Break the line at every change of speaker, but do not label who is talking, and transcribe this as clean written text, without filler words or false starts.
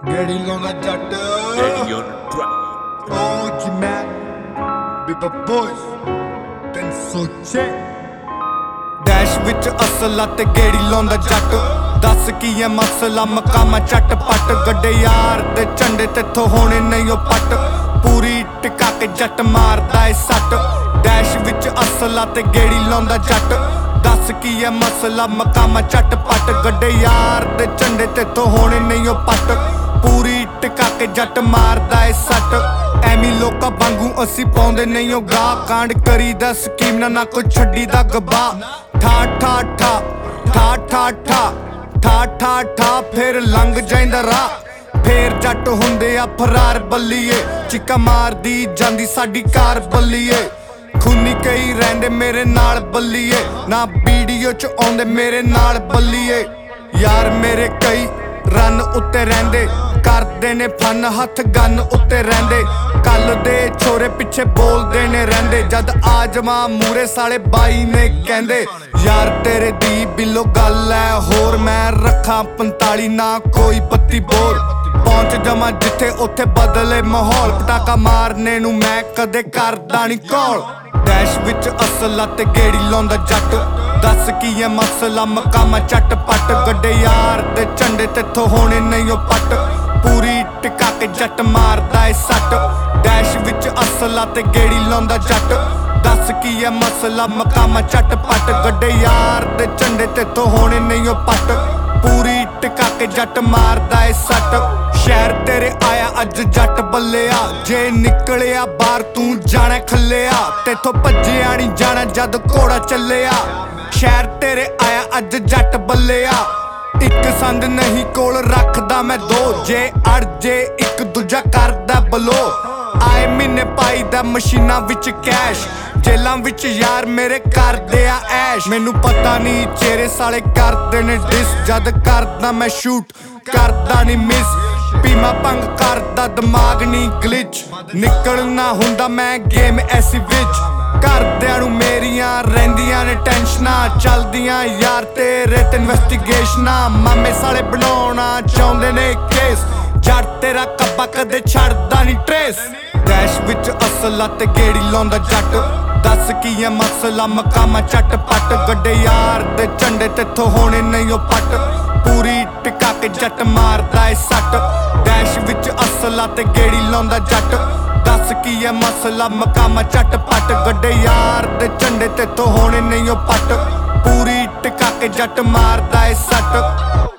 ਗੇੜੀ ਲਾਉਂਦਾ ਜੱਟ
Ready on the track.
ਓ ਜੀ ਮੈਂ ਬੀਬਾ ਬੋਇਸ 306
ਡੈਸ਼ ਵਿੱਚ ਅਸਲਾ ਤੇ ਗੇੜੀ ਲਾਉਂਦਾ ਜੱਟ ਦੱਸ ਕੀ ਐ ਮਸਲਾ ਮਕਾਮਾ ਚੱਟ ਪੱਟ ਗੱਡੇ ਯਾਰ ਤੇ ਝੰਡੇ ਤੇਥੋਂ ਹੋਣੇ ਨਹੀਂ ਓ ਪੱਟ ਪੂਰੀ ਟਿਕਾ ਕੇ ਜੱਟ ਮਾਰਦਾ ਏ ਸੱਟ ਡੈਸ਼ ਵਿੱਚ ਅਸਲਾ ਤੇ ਗੇੜੀ ਲਾਉਂਦਾ ਜੱਟ ਦੱਸ ਕੀ ਐ ਮਸਲਾ ਮਕਾਮਾ ਚੱਟ ਪੱਟ ਗੱਡੇ ਯਾਰ ਤੇ ਝੰਡੇ ਤੇਥੋਂ ਹੋਣੇ ਨਹੀਂ ਓ ਪੱਟ ਪੂਰੀ ਟਿਕਾ ਕੇ ਜੱਟ ਮਾਰਦਾ ਏ ਸੱਟ ਐਵੇਂ ਲੋਕਾਂ ਵਾਂਗੂ ਅਸੀਂ ਪਾਉਂਦੇ ਨਹੀਂ ਓ ਗਾਹ ਕਾਂਡ ਕਰੀਦਾ ਸਕੀਮ ਨਾ ਕੋਈ ਛੱਡੀ ਦਾ ਗਬਾ ਠਾ ਠਾ ਠਾ ਠਾ ਠਾ ਠਾ ਠਾ ਠਾ ਠਾ ਫਿਰ ਲੰਘ ਜਾਂਦਾ ਰਾਹ ਫੇਰ ਜੱਟ ਹੁੰਦੇ ਆ ਫਰਾਰ ਬੱਲੀਏ ਚਿੱਕਾ ਮਾਰਦੀ ਜਾਂਦੀ ਸਾਡੀ ਕਾਰ ਬੱਲੀਏ ਖੂਨੀ ਕਈ ਰਹਿੰਦੇ ਮੇਰੇ ਨਾਲ ਬੱਲੀਏ ਨਾ ਵੀਡੀਓ ਚ ਆਉਂਦੇ ਮੇਰੇ ਨਾਲ ਬੱਲੀਏ ਯਾਰ ਮੇਰੇ ਕਈ ਰਨ ਉੱਤੇ ਰਹਿੰਦੇ ਕਰਦੇ ਨੇ ਫਨ ਹੱਥ ਗੰਨ ਉੱਤੇ ਰਹਿੰਦੇ ਕੱਲ ਦੇ ਛੋਰੇ ਪਿੱਛੇ ਬੋਲਦੇ ਨੇ ਰਹਿੰਦੇ ਜਦ ਆਜਮਾ ਮੂਰੇ ਸਾਲੇ ਬਾਈ ਨੇ ਕਹਿੰਦੇ ਯਾਰ ਤੇਰੇ ਦੀ ਬਿੱਲੋ ਗੱਲ ਐ ਹੋਰ ਮੈਂ ਰੱਖਾਂ 45 ਨਾ ਕੋਈ ਬੱਤੀ ਬੋਰ ਪਹੁੰਚ ਜਮਾ ਜਿੱਥੇ ਉੱਥੇ ਬਦਲੇ ਮਾਹੌਲ ਪਟਾਕਾ ਮਾਰਨੇ ਨੂੰ ਮੈਂ ਕਦੇ ਕਰਦਾ ਨੀ ਕੌਲ ਡੈਸ਼ ਵਿੱਚ ਅਸਲਾ ਤੇ ਗੇੜੀ ਲਾਉਂਦਾ ਜੱਟ ਦੱਸ ਕੀ ਐ ਮਸਲਾ ਮਕਾਮਾ ਚੱਟ ਪੱਟ ਗੱਡੇ ਯਾਰ ਤੇ ਝੰਡੇ ਤੇਥੋਂ ਹੋਣੇ ਨਹੀਂ ਓ ਪੱਟ ਪੂਰੀ ਟਿਕਾ ਕੇ ਜੱਟ ਮਾਰਦਾ ਏ ਸੱਟ ਡੈਸ਼ ਵਿੱਚ ਅਸਲਾ ਤੇ ਗੇੜੀ ਲਾਉਂਦਾ ਜੱਟ ਦੱਸ ਕੀ ਐ ਮਸਲਾ ਮਕਾਮਾ ਚੱਟ ਪੱਟ ਗੱਡੇ ਯਾਰ ਤੇ ਝੰਡੇ ਤੇਥੋਂ ਹੋਣੇ ਨਹੀਂ ਓ ਪੱਟ ਪੂਰੀ ਟਿਕਾ ਕੇ ਜੱਟ ਮਾਰਦਾ ਏ ਸੱਟ ਸ਼ਹਿਰ ਤੇਰੇ ਆਇਆ ਅੱਜ ਜੱਟ ਬੱਲਿਆ ਜੇ ਨਿਕਲਿਆ ਬਾਹਰ ਤੂੰ ਜਾਣਾ ਖੱਲਿਆ ਤੇਥੋਂ ਭੱਜਿਆ ਨੀ ਜਾਣਾ ਜਦ ਘੋੜਾ ਚੱਲਿਆ ਸ਼ਹਿਰ ਤੇਰੇ ਆਇਆ ਅੱਜ ਜੱਟ ਬੱਲਿਆ ਇੱਕ ਸੰਦ ਨਹੀਂ ਕੋਲ ਰੱਖਦਾ ਮੈਂ ਦੋ ਜੇ ਅੜ ਜੇ ਇੱਕ ਦੂਜਾ ਕਰਦਾ ਬਲੋ ਆਏ ਮਹੀਨੇ ਪਾਈਦਾ ਮਸ਼ੀਨਾਂ ਵਿੱਚ ਕੈਸ਼ ਜੇਲਾਂ ਵਿੱਚ ਯਾਰ ਮੇਰੇ ਕਰਦੇ ਆ ਐਸ਼ ਮੈਨੂੰ ਪਤਾ ਨਹੀਂ ਚਿਹਰੇ ਸਾਲੇ ਕਰਦੇ ਨੇ ਡਿਸ ਜਦ ਕਰਦਾ ਮੈਂ ਸ਼ੂਟ ਕਰਦਾ ਨਹੀਂ ਮਿਸ ਪੀਮਾ ਭੰਗ ਕਰਦਾ ਦਿਮਾਗ ਨਹੀਂ ਗਲਿਚ ਨਿਕਲਣਾ ਹੁੰਦਾ ਮੈਂ ਗੇਮ ਐਸੀ ਵਿੱਚ ਘਰਦਿਆਂ ਨੂੰ ਮੇਰੀਆਂ ਰਹਿੰਦੀਆਂ ਨੇ ਟੈਨਸ਼ਨਾਂ ਚੱਲਦੀਆਂ ਯਾਰ ਤੇਰੇ ਤੇ ਇਨਵੈਸਟੀਗੇਸ਼ਨਾਂ ਮਾਮੇ ਸਾਲੇ ਬਣਾਉਣਾ ਚਾਹੁੰਦੇ ਨੇ ਕੇਸ ਜੱਟ ਤੇਰਾ ਕੱਬਾ ਕਦੇ ਛੱਡਦਾ ਨਹੀਂ ਟਰੇਸ ਡੈਸ਼ ਵਿੱਚ ਅਸਲਾ ਤੇ ਗੇੜੀ ਲਾਉਂਦਾ ਜੱਟ ਦੱਸ ਕੀ ਐ ਮਸਲਾ ਮਕਾਮਾ ਚੱਟ ਪੱਟ ਗੱਡੇ ਯਾਰ ਤੇ ਝੰਡੇ ਤੇਥੋਂ ਹੋਣੇ ਨਹੀਂ ਓ ਪੱਟ ਪੂਰੀ ਟਿਕਾ ਕੇ ਜੱਟ ਮਾਰਦਾ ਏ ਸੱਟ ਡੈਸ਼ ਵਿੱਚ ਅਸਲਾ ਤੇ ਗੇੜੀ ਲਾਉਂਦਾ ਜੱਟ ਦੱਸ ਕੀ ਐ ਮਸਲਾ ਮਕਾਮਾ ਚੱਟ ਪੱਟ ਗੱਡੇ ਯਾਰ ਤੇ ਝੰਡੇ ਤੇਥੋਂ ਹੋਣੇ ਨਹੀਂ ਓ ਪੱਟ ਪੂਰੀ ਟਿਕਾ ਕੇ ਜੱਟ ਮਾਰਦਾ ਏ ਸੱਟ